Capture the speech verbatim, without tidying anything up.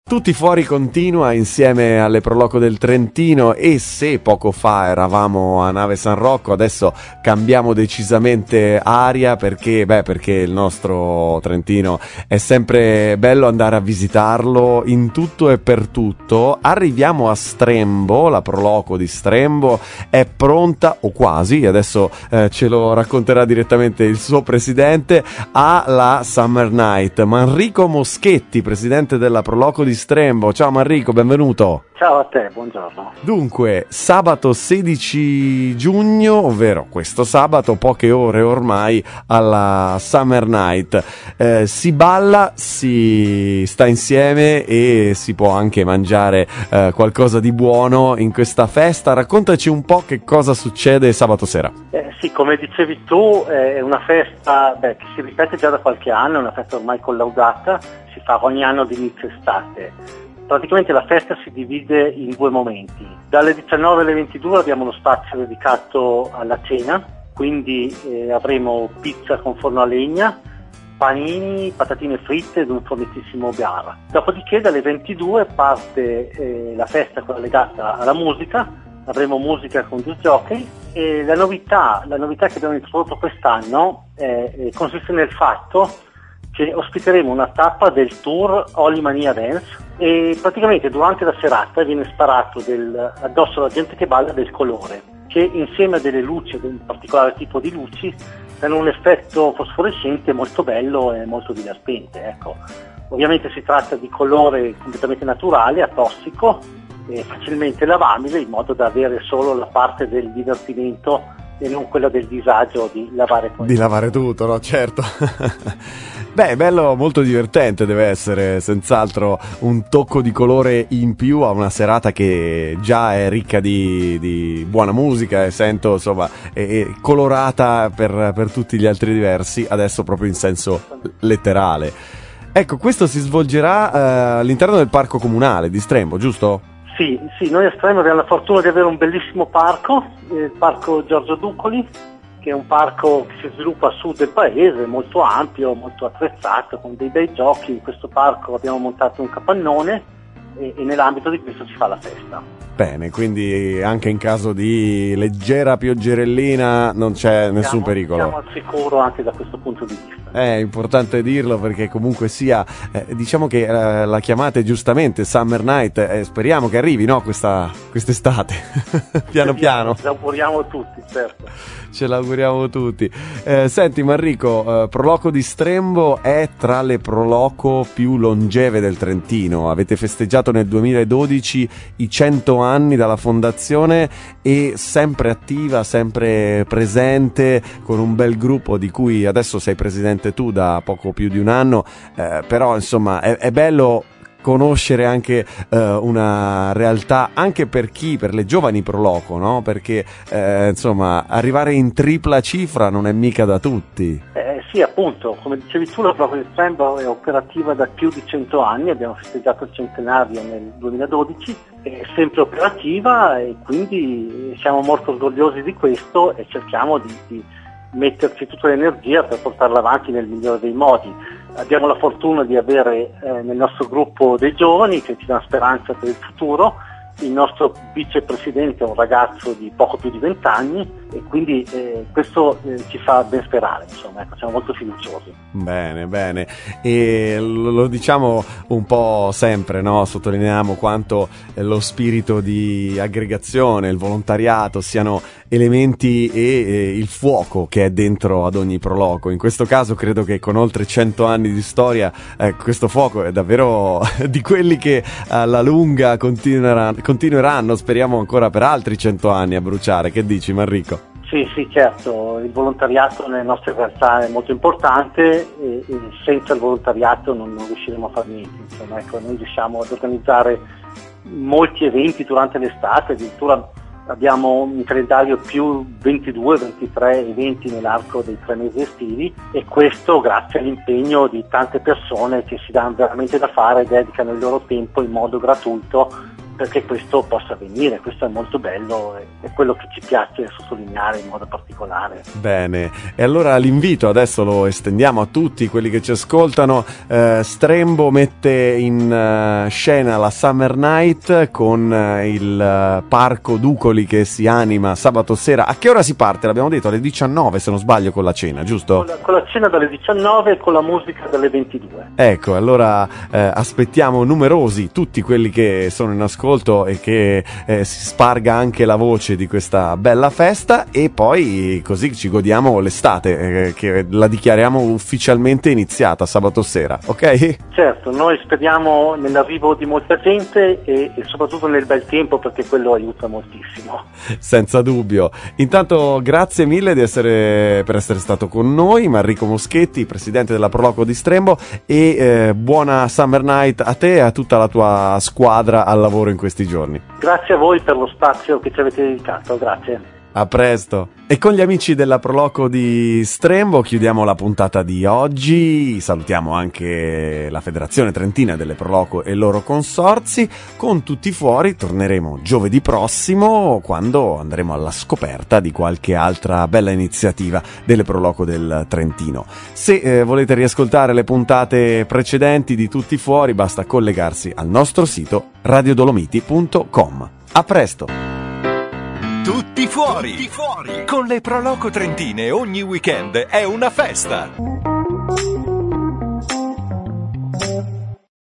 Tutti fuori continua insieme alle Proloco del Trentino, e se poco fa eravamo a Nave San Rocco, adesso cambiamo decisamente aria perché, beh, perché il nostro Trentino è sempre bello andare a visitarlo in tutto e per tutto. Arriviamo a Strembo, la Proloco di Strembo è pronta, o quasi, adesso eh, ce lo racconterà direttamente il suo presidente, alla Summer Night. Manrico Moschetti, presidente della Proloco di Strembo. Ciao Manrico, benvenuto. Ciao a te, buongiorno. Dunque, sabato sedici giugno, ovvero questo sabato, poche ore ormai, alla Summer Night. Eh, si balla, si sta insieme e si può anche mangiare eh, qualcosa di buono in questa festa. Raccontaci un po' che cosa succede sabato sera. Eh, sì, come dicevi tu, è una festa beh, che si ripete già da qualche anno, è una festa ormai collaudata, si fa ogni anno di inizio estate. Praticamente la festa si divide in due momenti. Dalle diciannove alle ventidue abbiamo uno spazio dedicato alla cena, quindi eh, avremo pizza con forno a legna, panini, patatine fritte ed un fornitissimo bar. Dopodiché dalle ventidue parte eh, la festa quella legata alla musica, avremo musica con due jockey e la novità, la novità che abbiamo introdotto quest'anno eh, eh, consiste nel fatto che ospiteremo una tappa del tour Oli Mania Dance e praticamente durante la serata viene sparato del, addosso alla gente che balla del colore, che insieme a delle luci, ad un particolare tipo di luci, danno un effetto fosforescente molto bello e molto divertente. Ecco. Ovviamente si tratta di colore completamente naturale, atossico e facilmente lavabile, in modo da avere solo la parte del divertimento e non quella del disagio di lavare tutto. Di lavare tutto, no? Certo. Beh, bello, molto divertente, deve essere senz'altro un tocco di colore in più a una serata che già è ricca di, di buona musica e sento, insomma, è, è colorata per, per tutti gli altri diversi, adesso proprio in senso letterale. Ecco, questo si svolgerà eh, all'interno del parco comunale di Strembo, giusto? Sì, sì, noi a Strembo abbiamo la fortuna di avere un bellissimo parco, il parco Giorgio Ducoli, che è un parco che si sviluppa a sud del paese, molto ampio, molto attrezzato, con dei bei giochi. In questo parco abbiamo montato un capannone e, e nell'ambito di questo si fa la festa. Bene, quindi anche in caso di leggera pioggerellina non c'è nessun siamo, pericolo. Siamo al sicuro anche da questo punto di vista. È importante dirlo perché comunque sia, eh, diciamo che eh, la chiamate giustamente Summer Night, eh, speriamo che arrivi, no, questa quest'estate, piano piano. Ce l'auguriamo tutti, certo. Ce l'auguriamo tutti. Eh, senti Manrico, eh, Proloco di Strembo è tra le Proloco più longeve del Trentino. Avete festeggiato nel duemiladodici i cento anni dalla fondazione e sempre attiva, sempre presente, con un bel gruppo di cui adesso sei presidente tu da poco più di un anno, eh, però insomma è, è bello conoscere anche eh, una realtà anche per chi, per le giovani Proloco, no? Perché eh, insomma arrivare in tripla cifra non è mica da tutti. Eh, sì, appunto, come dicevi tu, la Proloco di Strembo è operativa da più di cento anni, abbiamo festeggiato il centenario nel duemiladodici, è sempre operativa e quindi siamo molto orgogliosi di questo e cerchiamo di, di metterci tutta l'energia per portarla avanti nel migliore dei modi. Abbiamo la fortuna di avere eh, nel nostro gruppo dei giovani che ci danno speranza per il futuro. Il nostro vicepresidente è un ragazzo di poco più di vent'anni e quindi eh, questo eh, ci fa ben sperare, insomma, ecco, siamo molto fiduciosi. Bene, bene, e lo, lo diciamo un po' sempre, no? Sottolineiamo quanto lo spirito di aggregazione, il volontariato siano elementi e, e il fuoco che è dentro ad ogni Proloco. In questo caso credo che con oltre cento anni di storia eh, questo fuoco è davvero di quelli che alla lunga continueranno, continueranno, speriamo ancora per altri cento anni a bruciare. Che dici Manrico? Sì, sì, certo, il volontariato nelle nostre realtà è molto importante e, e senza il volontariato non, non riusciremo a fare niente. Insomma, ecco, noi riusciamo ad organizzare molti eventi durante l'estate, addirittura abbiamo in calendario più ventidue ventitré eventi nell'arco dei tre mesi estivi e questo grazie all'impegno di tante persone che si danno veramente da fare e dedicano il loro tempo in modo gratuito perché questo possa avvenire. Questo è molto bello, è quello che ci piace sottolineare in modo particolare. Bene, e allora l'invito adesso lo estendiamo a tutti quelli che ci ascoltano. eh, Strembo mette in uh, scena la Summer Night con uh, il uh, Parco Ducoli che si anima sabato sera. A che ora si parte? L'abbiamo detto alle diciannove, se non sbaglio, con la cena, giusto? Con la, con la cena dalle diciannove e con la musica dalle ventidue. Ecco, allora eh, aspettiamo numerosi tutti quelli che sono in ascolto e che eh, si sparga anche la voce di questa bella festa, e poi così ci godiamo l'estate, eh, che la dichiariamo ufficialmente iniziata sabato sera, ok? Certo, noi speriamo nell'arrivo di molta gente e, e soprattutto nel bel tempo, perché quello aiuta moltissimo. Senza dubbio. Intanto grazie mille di essere, per essere stato con noi, Manrico Moschetti, presidente della Proloco di Strembo, e eh, buona Summer Night a te e a tutta la tua squadra al lavoro in questi giorni. Grazie a voi per lo spazio che ci avete dedicato, grazie. A presto. E con gli amici della Proloco di Strembo chiudiamo la puntata di oggi. Salutiamo anche la Federazione Trentina delle Proloco e i loro consorzi. Con tutti fuori torneremo giovedì prossimo, quando andremo alla scoperta di qualche altra bella iniziativa delle Proloco del Trentino. Se eh, volete riascoltare le puntate precedenti di Tutti Fuori, basta collegarsi al nostro sito radio dolomiti punto com. A presto. Tutti fuori. Tutti fuori! Con le Proloco Trentine ogni weekend è una festa!